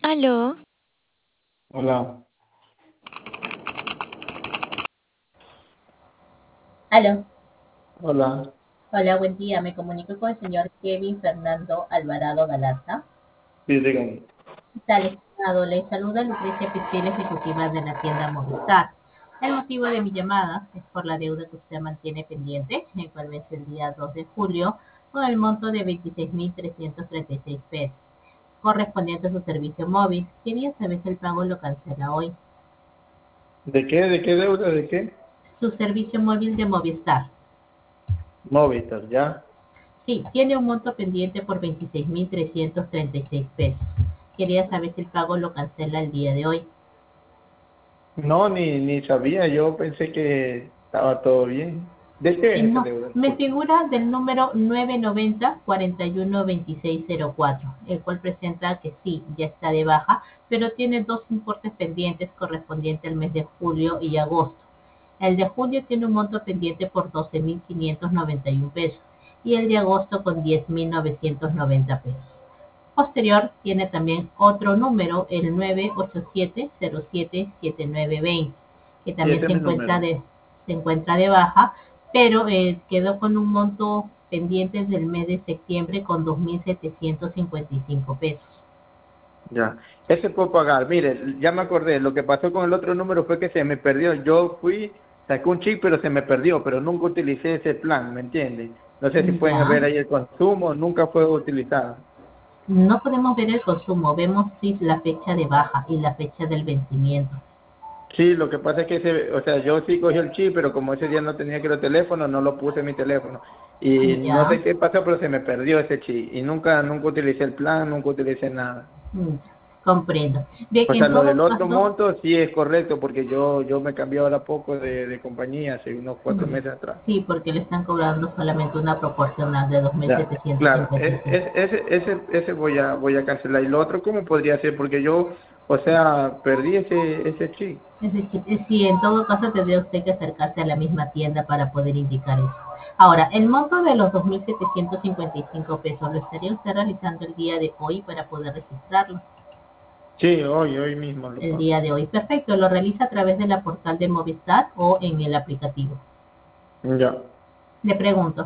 Aló, Hola, Aló, hola, hola, buen día. Me comunico con el señor Kevin Fernando Alvarado Galarza. sí, dígame. Tal estimado, le saluda Lucrecia Pistil, ejecutiva de la tienda Movistar. El motivo de mi llamada es por la deuda que usted mantiene pendiente, el cual vence el día 2 de julio, con el monto de 26.336 pesos, correspondiente a su servicio móvil. Quería saber si el pago lo cancela hoy. ¿De qué? ¿De qué deuda? ¿De qué? Su servicio móvil de Movistar. Movistar, ¿ya? Sí, tiene un monto pendiente por 26.336 pesos. Quería saber si el pago lo cancela el día de hoy. No, ni sabía, yo pensé que estaba todo bien. ¿De qué es esa No, deuda? me Disculpe. figura del número 990-412604, el cual presenta que sí, ya está de baja, pero tiene dos importes pendientes correspondientes al mes de julio y agosto. El de julio tiene un monto pendiente por 12.591 pesos y el de agosto con 10.990 pesos. Posterior tiene también otro número, el 987077920, que Sí, también ese es mi número. se encuentra de baja, pero quedó con un monto pendiente del mes de septiembre con 2.755 pesos. Ya. Ese puedo pagar. Mire, ya me acordé. Lo que pasó con el otro número fue que se me perdió. Yo fui, saqué un chip, pero se me perdió, pero nunca utilicé ese plan, ¿me entiende? No sé si pueden Ya, ver ahí el consumo, nunca fue utilizado. no podemos ver el consumo, vemos sí la fecha de baja y la fecha del vencimiento. Sí, lo que pasa es que o sea, yo sí cogí el chip, pero como ese día no tenía que los teléfonos, no lo puse en mi teléfono. Y no Ya, sé qué pasó, pero se me perdió ese chip. Y nunca utilicé el plan, nunca utilicé nada. mm, comprendo. Bien, O sea, en lo del todo otro caso, monto sí es correcto, porque yo me cambié ahora poco de compañía, hace unos 4 meses atrás. sí, porque le están cobrando solamente una proporcional de dos mil Ya, setecientos claro, cincuenta y cinco. ese voy a cancelar. Y lo otro, ¿cómo podría ser? Porque yo, o sea, perdí ese chip. Es decir, sí, en todo caso tendría usted que acercarse a la misma tienda para poder indicar eso. Ahora, el monto de los 2.755 pesos lo estaría usted realizando el día de hoy para poder registrarlo. Sí, hoy mismo lo El pago. día de hoy, perfecto, lo realiza a través de la portal de Movistar o en el aplicativo. Ya. Le pregunto,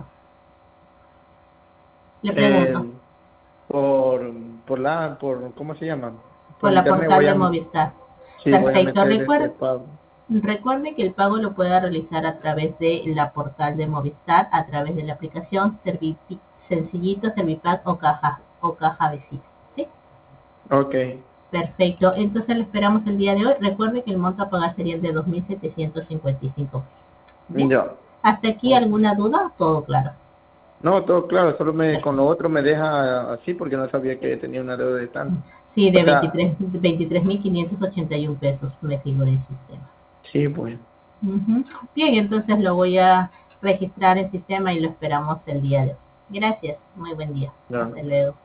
le pregunto, Eh, por, ¿cómo se llama? Por por la internet portal de Movistar. sí, voy a Perfecto, meter ese recuerde, pago. recuerde que el pago lo pueda realizar a través de la portal de Movistar, a través de la aplicación Sencillito, Servipack o Caja Vecina. ¿Sí? Ok, Perfecto. Entonces lo esperamos el día de hoy. Recuerde que el monto a pagar sería de 2.755. Bien. ya. ¿Hasta aquí Ok. alguna duda? Todo claro. No, todo claro, solo con lo Perfecto. otro me deja así porque no sabía que tenía una deuda de tanto. Sí, O de sea, 23.581 pesos me figura el sistema. sí, pues. Ujú. Bien, entonces lo voy a registrar en sistema y lo esperamos el día de hoy. Gracias. Muy buen día. Ya. Hasta luego.